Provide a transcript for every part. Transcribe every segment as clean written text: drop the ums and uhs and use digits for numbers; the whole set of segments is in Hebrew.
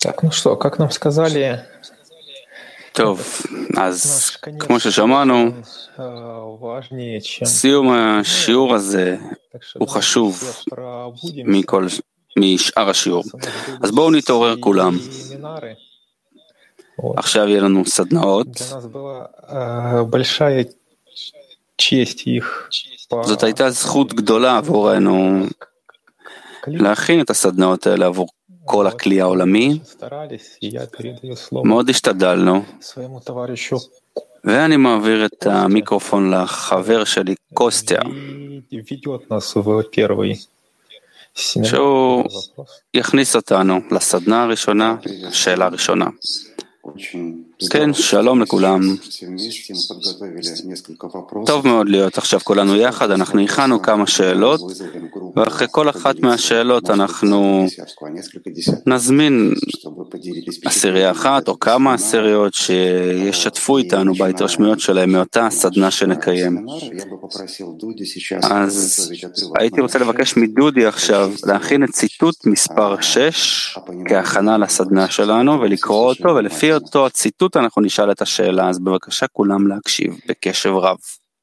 Так, ну что, как нам сказали, טוב, אז наш конец כמו ששמענו, важнее, чем סיום השיעור הזה так что הוא давайте חשוב все пробудимся. משאר השיעור. У нас будут אז בואו נתעורר כולם. семинары. Вот. עכשיו יהיה לנו סדנאות. Для нас была большая честь их זאת הייתה זכות גדולה עבורנו להכין את הסדנאות האלה עבור כל הכלי העולמי. מאוד השתדלנו, ואני מעביר את המיקרופון לחבר שלי, קוסטיה, שהוא יכניס אותנו לסדנה הראשונה, שאלה הראשונה. כן, שלום לכולם. טוב מאוד להיות עכשיו כולנו יחד, אנחנו הכנו כמה שאלות, ואחרי כל אחת מהשאלות אנחנו נזמין עשירייה אחת או כמה עשיריות שישתפו איתנו בהתרשמויות שלהם מאותה סדנה שנקיים. אז הייתי רוצה לבקש מדודי עכשיו להכין את ציטוט מספר 6 כהכנה לסדנה שלנו ולקרוא אותו, ולפי אותו הציטוט אנחנו נשאל את השאלה. אז בבקשה כולם להקשיב בקשב רב.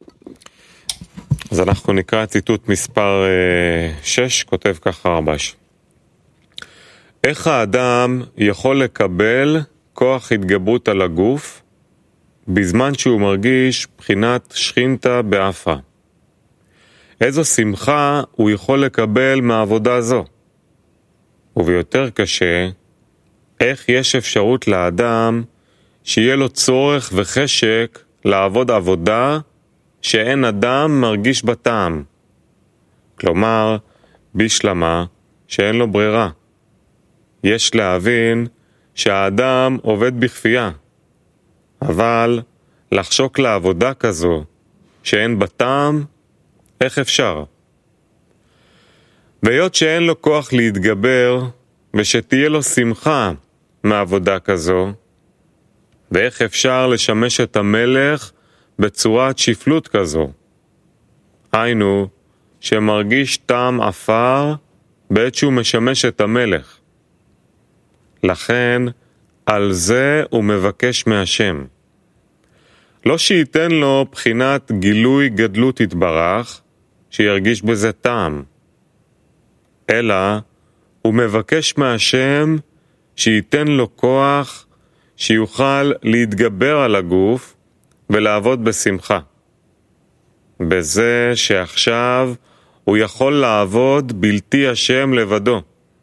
אז אנחנו נקרא ציטוט מספר 6, כותב ככה רבש. איך האדם יכול לקבל כוח התגברות על הגוף בזמן שהוא מרגיש בחינת שכינתה באפה? איזו שמחה הוא יכול לקבל מהעבודה זו? וביותר קשה, איך יש אפשרות לאדם שיהיה לו צורך וחשק לעבוד עבודה שאין אדם מרגיש בטעם? כלומר, בשלמה שאין לו ברירה. יש להבין שהאדם עובד בכפייה, אבל לחשוק לעבודה כזו שאין בטעם, איך אפשר? והיות שאין לו כוח להתגבר ושתהיה לו שמחה מעבודה כזו, ואיך אפשר לשמש את המלך בצורת שפלות כזו? היינו, שמרגיש טעם אפר בעת שהוא משמש את המלך. לכן, על זה הוא מבקש מהשם. לא שייתן לו בחינת גילוי גדלות יתברך, שירגיש בזה טעם. אלא, הוא מבקש מהשם שייתן לו כוח שיוכל להתגבר על הגוף ולעבוד בשמחה. בזה שעכשיו הוא יכול לעבוד בלתי השם לבדו.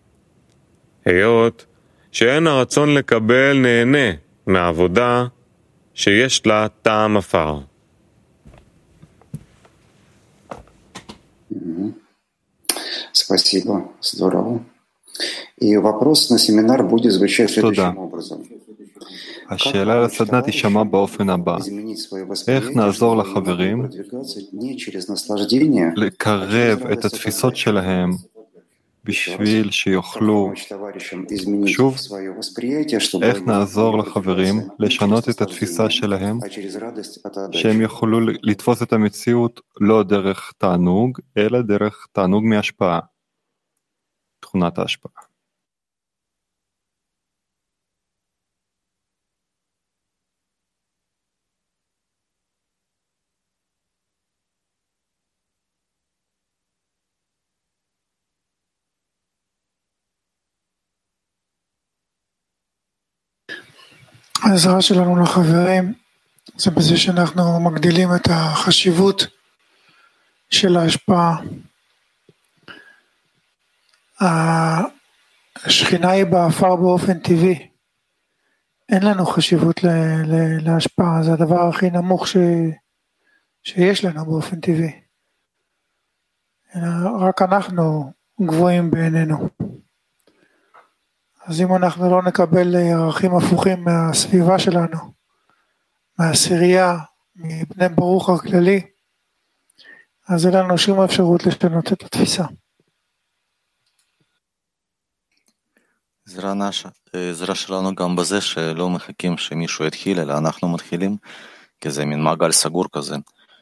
היות שאין הרצון לקבל נהנה מעבודה שיש לה טעם אפר. Спасибо, здорово. И вопрос на семинар будет звучать следующим образом. השאלה לסדנה תשמע באופן הבא: איך נעזור לחברים לקרב את התפיסות שלהם בשביל שיוכלו, שוב, איך נעזור לחברים לשנות את התפיסה שלהם, שהם יוכלו לתפוס את המציאות לא דרך תענוג, אלא דרך תענוג מהשפעה, תכונת ההשפעה. העזרה שלנו לחברים זה בזה שאנחנו מגדילים את החשיבות של ההשפעה. השכינה היא באפר באופן טבעי. אין לנו חשיבות להשפעה, זה הדבר הכי נמוך שיש לנו באופן טבעי. רק אנחנו גבוהים בעינינו. אז אם אנחנו לא נקבל ערכים הפוכים מהסביבה שלנו, מהעשירייה, מבני ברוך הכללי, אז אין לנו שום אפשרות לשנות את התפיסה. עזרה שלנו גם בזה שלא מחכים שמישהו יתחיל, אלא אנחנו מתחילים, כי זה מין מעגל סגור כזה.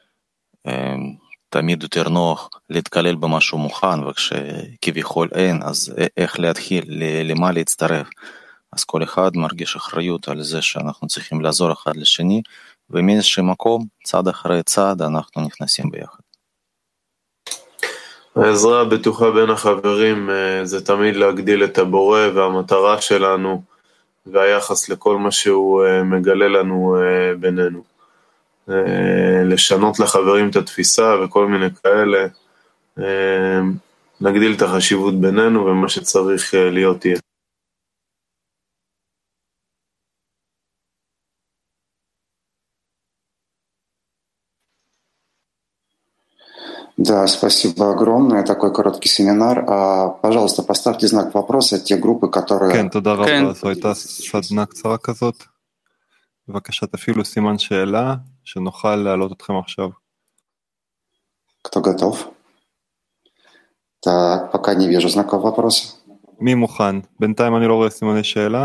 תמיד יותר נוח להתקלל במשהו מוכן, וכשכביכול אין, אז איך להתחיל, למה להצטרף. אז כל אחד מרגיש אחריות על זה שאנחנו צריכים לעזור אחד לשני, ומאיזשהו מקום, צעד אחרי צעד, אנחנו נכנסים ביחד. העזרה הבטוחה בין החברים זה תמיד להגדיל את הבורא, והמטרה שלנו והיחס לכל מה שהוא מגלה לנו בינינו. לשנות לחברים את התפיסה וכל מיני כאלה, נגדיל את החשיבות בינינו ומה שצריך להיות יהיה. Да, спасибо огромное. Такой короткий семинар. Пожалуйста, поставьте знак вопроса те группы, которые... כן, תודה רבה. זו הייתה סדנה קצרה כזאת. בבקשה, תפעילו סימן שאלה, שנוכל להעלות אתכם עכשיו. Кто готов? Так, пока не вижу знаков вопроса. מי מוכן? בינתיים אני לא רואה סימני שאלה.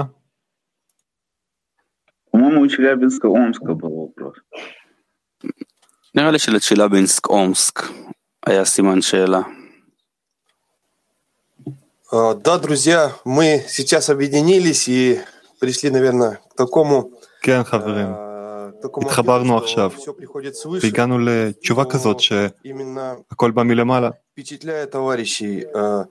по-моему, у Челябинска-Омска был вопрос. נראה לי שלצ'ילבינסק-אומסק היה סימן שאלה. Да, друзья, мы сейчас объединились и пришли, наверное, к такому... כן, חברים. התחברנו עכשיו, והגענו לתשובה כזאת שהכל בא מלמעלה. Впечатляет товарищей,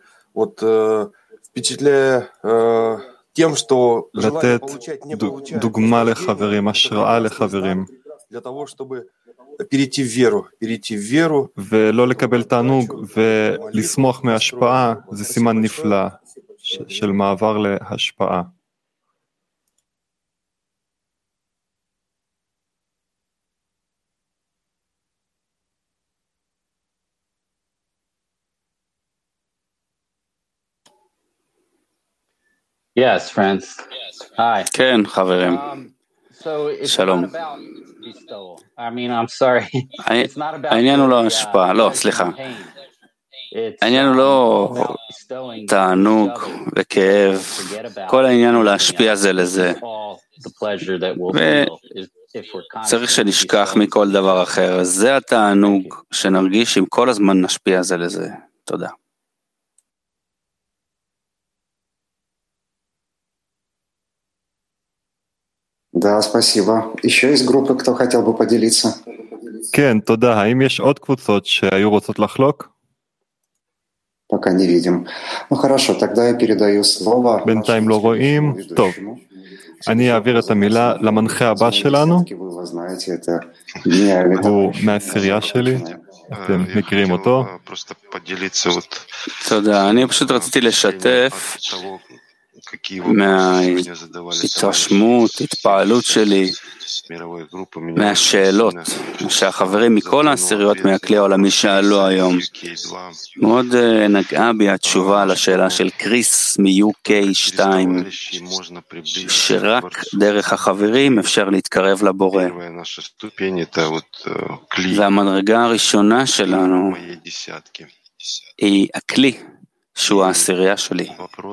впечатляя тем, что желание получать, не получать. דוגמה לחברים, השראה לחברים. Для того, чтобы перейти в веру. ולא לקבל תענוג ולסמוך מהשפעה, זה סימן נפלא של מעבר להשפעה. Yes, friends. Hi. כן, חברים. שלום. העניין הוא לא השפעה, לא, סליחה. העניין הוא לא תענוג וכאב, כל העניין הוא להשפיע זה לזה. וצריך שנשכח מכל דבר אחר, זה התענוג שנרגיש אם כל הזמן נשפיע זה לזה. תודה. Да, спасибо. Еще есть группы, кто хотел бы поделиться? כן, תודה. האם יש עוד קבוצות שהיו רוצות לחלוק? Пока не видим. Ну хорошо, тогда я передаю слово. בינתיים לא רואים. טוב. אני אעביר את המילה למנחה הבא שלנו. הוא מהעשירייה שלי. אתם מכירים אותו. תודה. אני פשוט רציתי לשתף מההתרשמות, התפעלות שלי, מהשאלות שהחברים מכל העשיריות מהכלי העולמי שאלו היום. מאוד נגעה בי התשובה על השאלה של קריס מ-UK 2, שרק דרך החברים אפשר להתקרב לבורא. והמדרגה הראשונה שלנו היא הכלי, שהוא העשירייה שלי.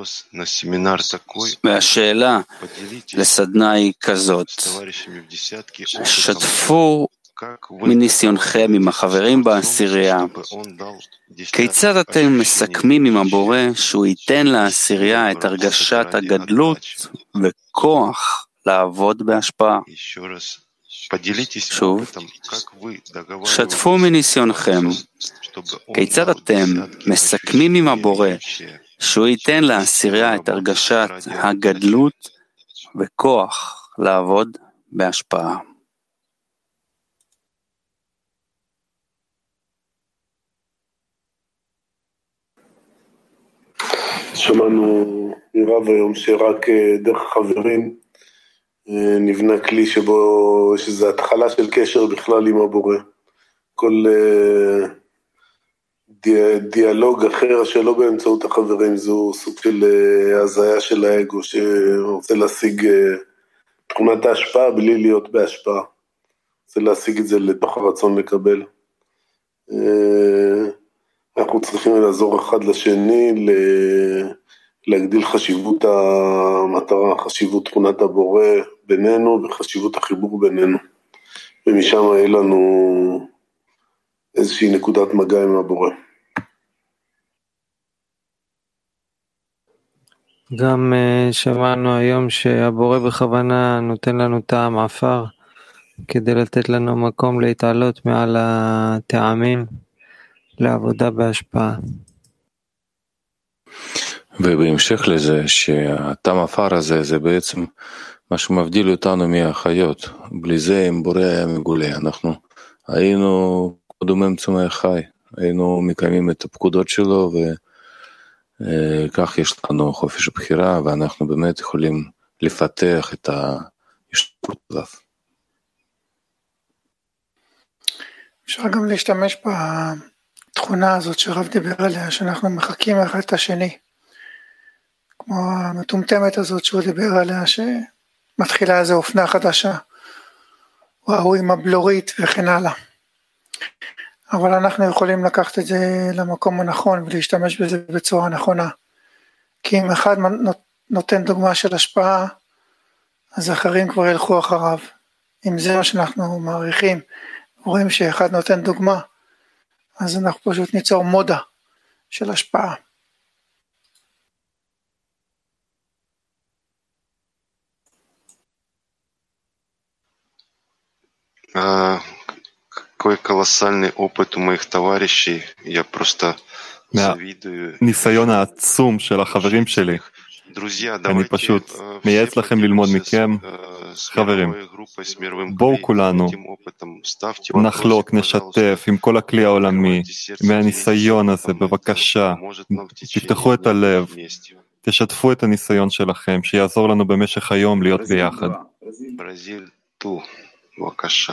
והשאלה לסדנה היא כזאת, שתפו מניסיונכם עם החברים בעשירייה, כיצד אתם מסכמים עם הבורא שהוא ייתן לעשירייה את הרגשת הגדלות וכוח לעבוד בהשפעה? שוב, שתפו מניסיונכם, כיצד אתם מסכמים עם הבורא שהוא ייתן לעשירייה את הרגשת הגדלות וכוח לעבוד בהשפעה. שמענו מרב היום שרק דרך חברים נבנה כלי שזה התחלה של קשר בכלל עם הבורא. כל דיאלוג אחר שלא באמצעות החברים זו סוג של הזיה של האגו שרוצה להשיג תכונת ההשפעה בלי להיות בהשפעה. רוצה להשיג את זה לתוך הרצון לקבל. אנחנו צריכים לעזור אחד לשני להגדיל חשיבות המטרה, חשיבות תכונת הבורא בינינו וחשיבות החיבור בינינו. ומשם יהיה לנו איזושהי נקודת מגע עם הבורא. גם שמענו היום שהבורא בכוונה נותן לנו טעם עפר כדי לתת לנו מקום להתעלות מעל הטעמים לעבודה בהשפעה. ובהמשך לזה שהטעם עפר הזה זה בעצם מה שמבדיל אותנו מהחיות. בלי זה אם בורא היה מגולה, אנחנו היינו קודמים צומח חי, היינו מקיימים את הפקודות שלו וכך יש לנו חופש בחירה ואנחנו באמת יכולים לפתח את ההשתתפות הזאת. אפשר גם להשתמש בתכונה הזאת שרב דיבר עליה, שאנחנו מחכים אחד את השני. כמו המטומטמת הזאת שהוא דיבר עליה, שמתחילה איזו אופנה חדשה, או ההוא עם הבלורית וכן הלאה. אבל אנחנו יכולים לקחת את זה למקום הנכון, ולהשתמש בזה בצורה נכונה. כי אם אחד נותן דוגמה של השפעה, אז אחרים כבר ילכו אחריו. אם זה מה שאנחנו מעריכים, רואים שאחד נותן דוגמה, אז אנחנו פשוט ניצור מודה של השפעה. Какой колоссальный опыт у моих товарищей, я просто завидую. מהניסיון העצום של החברים שלי, אני פשוט מייעץ לכם ללמוד מכם. חברים, בואו כולנו נחלוק, נשתף עם כל הכלי העולמי, מהניסיון הזה, בבקשה, תפתחו את הלב, תשתפו את הניסיון שלכם, שיעזור לנו במשך היום להיות ביחד. ברזיל, תו, בבקשה.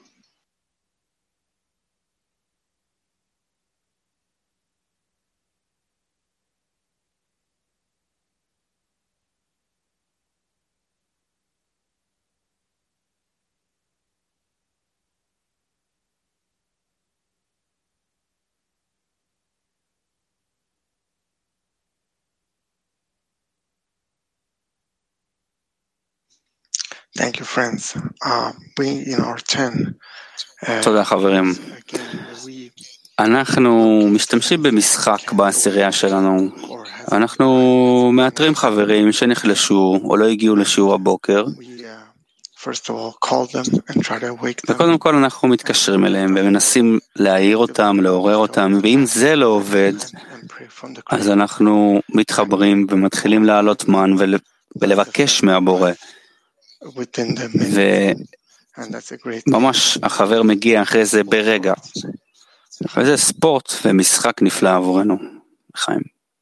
Thank you, friends. We in our turn. תודה חברים. אנחנו משתמשים במשחק בעשירייה שלנו. אנחנו מאתרים חברים שנחלשו או לא הגיעו לשיעור הבוקר. וקודם כל אנחנו מתקשרים אליהם ומנסים להעיר אותם, לעורר אותם, ואם זה לא עובד, אז אנחנו מתחברים ומתחילים לעלות מן ולבקש מהבורא. וממש החבר מגיע אחרי זה ברגע. וזה ספורט ומשחק נפלא עבורנו, חיים.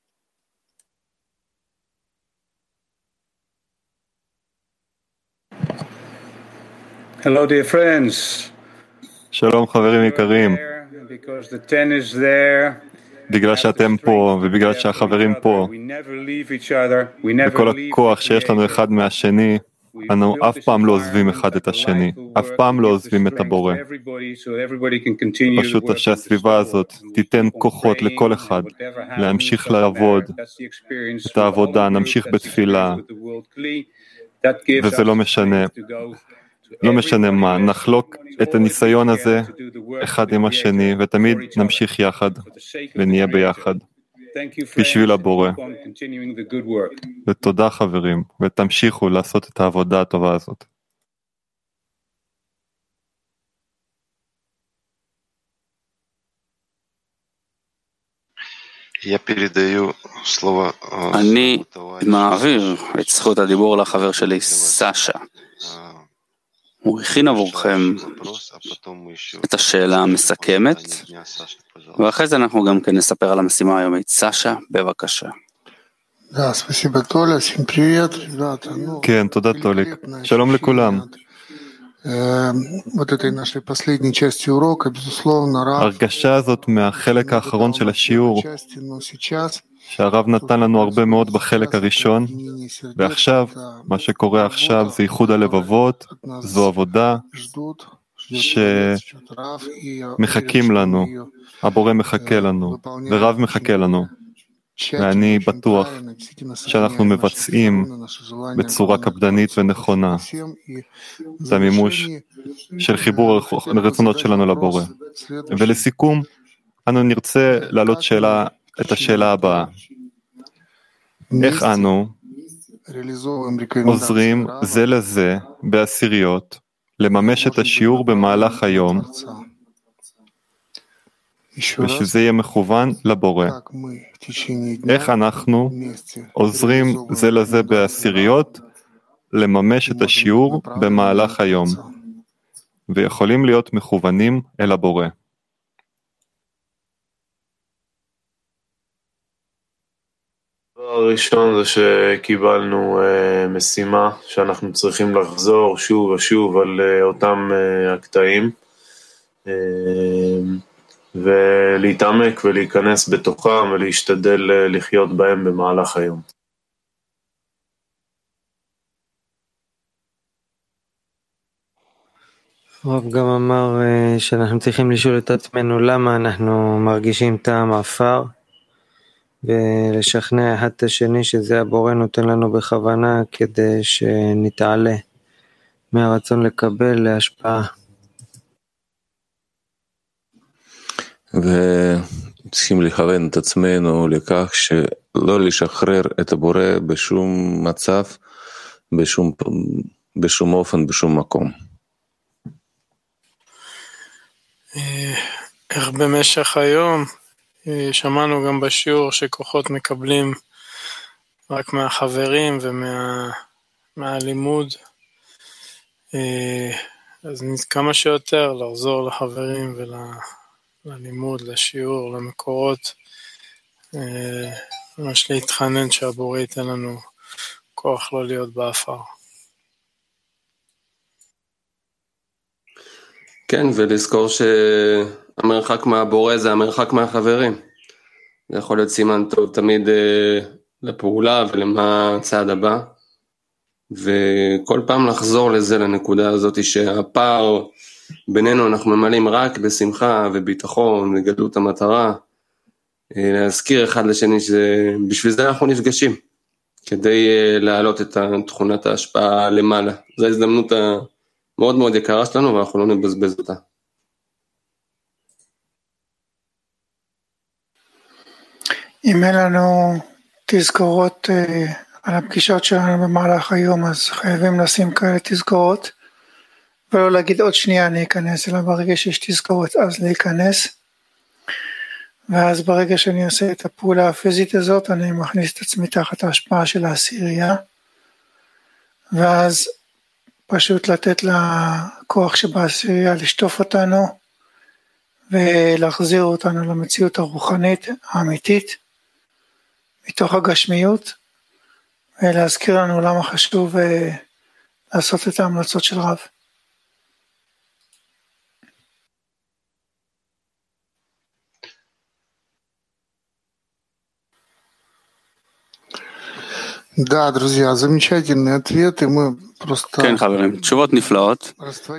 Hello dear friends. שלום חברים יקרים. בגלל שאתם פה ובגלל שהחברים פה, וכל הכוח שיש לנו אחד מהשני, אנו אף פעם לא עוזבים אחד את השני, אף פעם לא עוזבים את הבורא. פשוט שהסביבה הזאת תיתן כוחות לכל אחד להמשיך לעבוד את העבודה, נמשיך בתפילה, וזה לא משנה, לא משנה מה, נחלוק את הניסיון הזה אחד עם השני, ותמיד נמשיך יחד ונהיה ביחד. בשביל הבורא. ותודה חברים, ותמשיכו לעשות את העבודה הטובה הזאת. אני מעביר את זכות הדיבור לחבר שלי סשה. הוא הכין עבורכם את השאלה המסכמת, ואחרי זה אנחנו גם כן נספר על המשימה היומית. סשה, בבקשה. כן, תודה טוליק. שלום לכולם. הרגשה הזאת מהחלק האחרון של השיעור, שהרב נתן לנו הרבה מאוד בחלק הראשון, ועכשיו, מה שקורה עכשיו זה ייחוד הלבבות, זו עבודה שמחכים לנו, הבורא מחכה לנו, ורב מחכה לנו, ואני בטוח שאנחנו מבצעים בצורה קפדנית ונכונה את המימוש של חיבור הרצונות שלנו לבורא. ולסיכום, אנו נרצה להעלות את השאלה הבאה. איך אנו עוזרים זה לזה בעשיריות לממש את השיעור במהלך היום, ושזה יהיה מכוון לבורא. איך אנחנו עוזרים זה לזה בעשיריות לממש את השיעור במהלך היום, ויכולים להיות מכוונים אל הבורא. הראשון זה שקיבלנו משימה שאנחנו צריכים לחזור שוב ושוב על אותם הקטעים ולהתעמק ולהיכנס בתוכם ולהשתדל לחיות בהם במהלך היום. הרב גם אמר שאנחנו צריכים לשאול את עצמנו למה אנחנו מרגישים טעם עפר, ולשכנע אחד את השני שזה הבורא נותן לנו בכוונה כדי שנתעלה מהרצון לקבל להשפעה. וצריכים לכוון את עצמנו לכך שלא לשחרר את הבורא בשום מצב, בשום אופן, בשום מקום. איך במשך היום שמענו גם בשיעור שכוחות מקבלים רק מהחברים ומהלימוד, אז כמה שיותר לחזור לחברים וללימוד, לשיעור, למקורות, ממש להתחנן שהבורא ייתן לנו כוח לא להיות באפר. כן, ולזכור שהמרחק מהבורא זה המרחק מהחברים. זה יכול להיות סימן טוב תמיד לפעולה ולמה הצעד הבא. וכל פעם לחזור לזה, לנקודה הזאת שהפער בינינו אנחנו ממלאים רק בשמחה וביטחון וגדלות המטרה. להזכיר אחד לשני שבשביל זה אנחנו נפגשים, כדי להעלות את תכונת ההשפעה למעלה. זו ההזדמנות מאוד מאוד יקרה שלנו, ואנחנו לא נבזבז אותה. אם אין לנו תזכורות על הפגישות שלנו במהלך היום, אז חייבים לשים כאלה תזכורות, ולא להגיד עוד שנייה אני אכנס, אלא ברגע שיש תזכורות אז להיכנס, ואז ברגע שאני עושה את הפעולה הפיזית הזאת, אני מכניס את עצמי תחת ההשפעה של העשירייה, ואז פשוט לתת לכוח שבעשירייה לשטוף אותנו, ולהחזיר אותנו למציאות הרוחנית האמיתית, מתוך הגשמיות, ולהזכיר לנו למה חשוב לעשות את ההמלצות של רב. Да, друзья, замечательные ответы. Мы просто כן, חברים, תשובות נפלאות.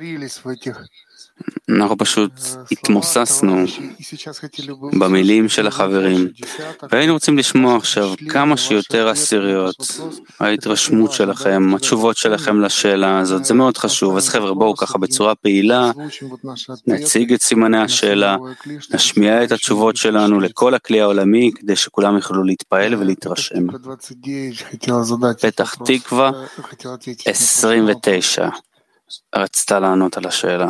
אנחנו פשוט התמוססנו במילים של החברים, והיינו רוצים לשמוע עכשיו כמה שיותר עשיריות, ההתרשמות שלכם, התשובות שלכם לשאלה הזאת, זה מאוד חשוב. אז חבר'ה, בואו ככה בצורה פעילה, נציג את סימני השאלה, נשמיע את התשובות שלנו לכל הכלי העולמי, כדי שכולם יוכלו להתפעל ולהתרשם. פתח תקווה 29, רצתה לענות על השאלה.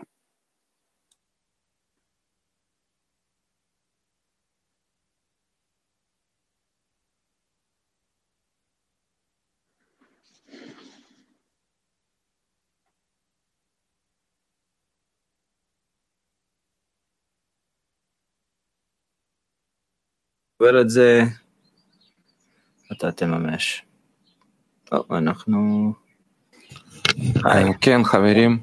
את זה אתה תממש. טוב, אנחנו... כן, חברים,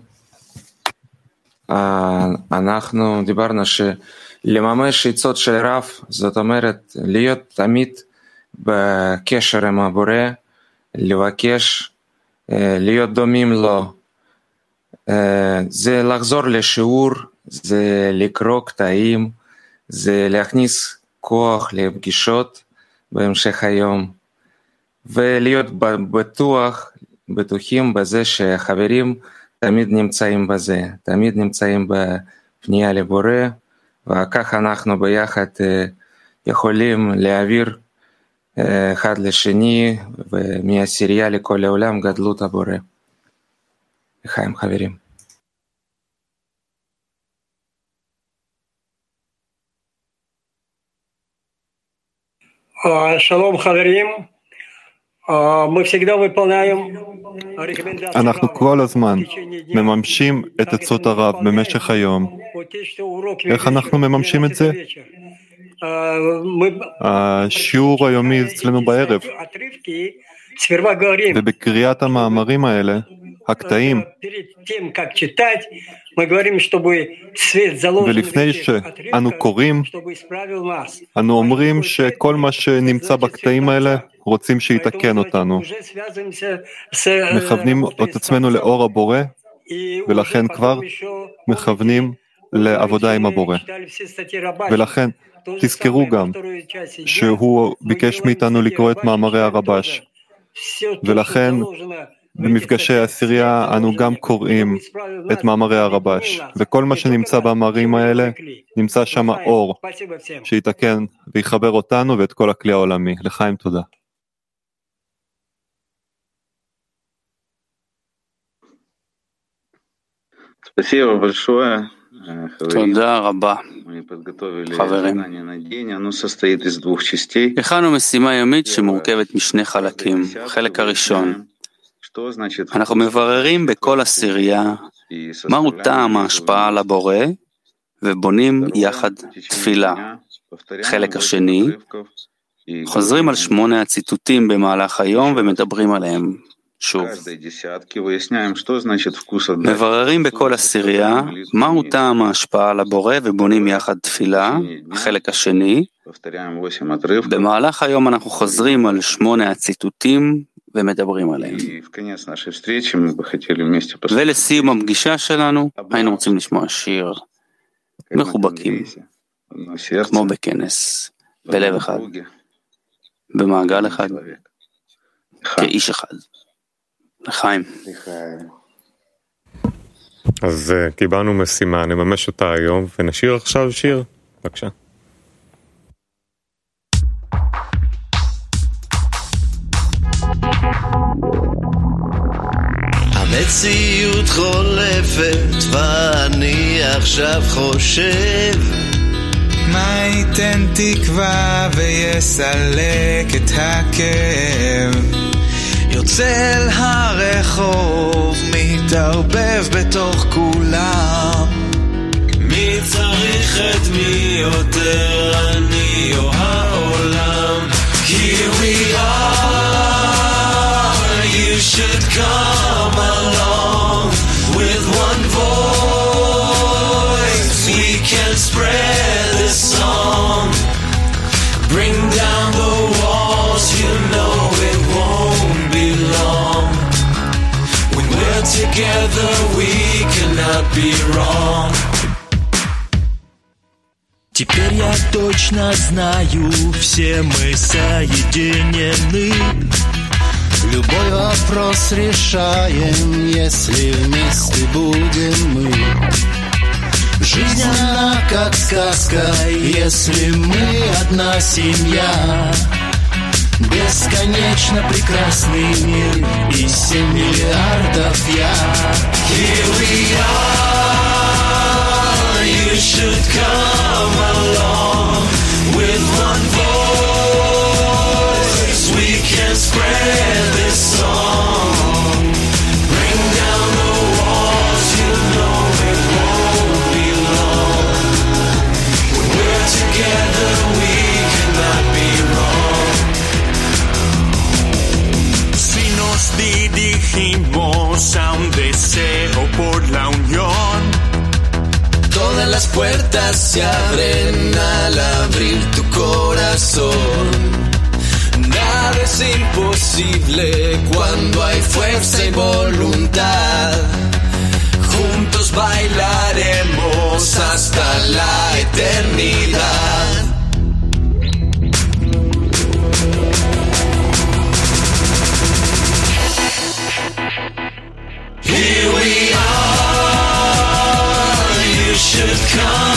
אנחנו דיברנו שלממש עצות של רב, זאת אומרת להיות תמיד בקשר עם הבורא, לבקש להיות דומים לו, זה לחזור לשיעור, זה לקרוא קטעים, זה להכניס כוח לפגישות בהמשך היום, ולהיות בטוחים בזה שהחברים תמיד נמצאים בזה, תמיד נמצאים בפנייה לבורא, וכך אנחנו ביחד יכולים להעביר אחד לשני, ומהעשירייה לכל העולם גדלות הבורא. לחיים חברים. שלום חברים. אנחנו כל הזמן מממשים את עצות הרב במשך היום. איך אנחנו מממשים את זה? השיעור היומי אצלנו בערב, ובקריאת המאמרים האלה, הקטעים, ולפני שאנו קוראים, אנו אומרים שכל מה שנמצא בקטעים האלה רוצים שיתקן אותנו. מכוונים את עצמנו לאור הבורא, ולכן כבר מכוונים לעבודה עם הבורא. ולכן תזכרו גם שהוא ביקש מאיתנו לקרוא את מאמרי הרבש, ולכן במפגשי העשירייה אנו גם קוראים את מאמרי הרבש, וכל מה שנמצא במאמרים האלה נמצא שם אור שיתקן ויחבר אותנו ואת כל הכלי העולמי. לחיים תודה. תודה רבה, חברים. הכנו משימה יומית שמורכבת משני חלקים. חלק הראשון, אנחנו מבררים בכל עשירייה מהו טעם ההשפעה על הבורא ובונים יחד תפילה. חלק השני, חוזרים על 8 הציטוטים במהלך היום ומדברים עליהם שוב. מבררים בכל עשירייה מהו טעם ההשפעה על הבורא ובונים יחד תפילה. חלק השני, במהלך היום אנחנו חוזרים על 8 הציטוטים ומדברים עליהם. ולסיום הפגישה שלנו היינו רוצים לשמוע שיר מחובקים, כמו בכנס, בלב אחד, במעגל אחד, כאיש אחד. לחיים. אז קיבלנו משימה, נממש אותה היום ונשיר עכשיו שיר. בבקשה. המציאות חולפת ואני עכשיו חושב מה ייתן תקווה ויסלק את הכאב. יוצא אל הרחוב, מתערבב בתוך כולם. מי צריך את מי יותר, אני או העולם? Here we are, you should come along. With one voice, we can spread this song. Bring down the walls, you know it won't be long. When we're together, we cannot be wrong. Теперь я точно знаю, все мы соединены. Любой вопрос решаем, если вместе будем мы. Жизнь она как сказка, если мы одна семья. Бесконечно прекрасный мир и 7 миллиардов я. Here we are, you should come along. With one voice, we can spread this song. Bring down the walls, you know it won't be long. When we're together, we cannot be wrong. Si nos dirigimos a un deseo por la unión, todas las puertas se abren al abrir tu corazón. Nada es imposible cuando hay fuerza y voluntad. Juntos bailaremos hasta la eternidad. Here we are, you should come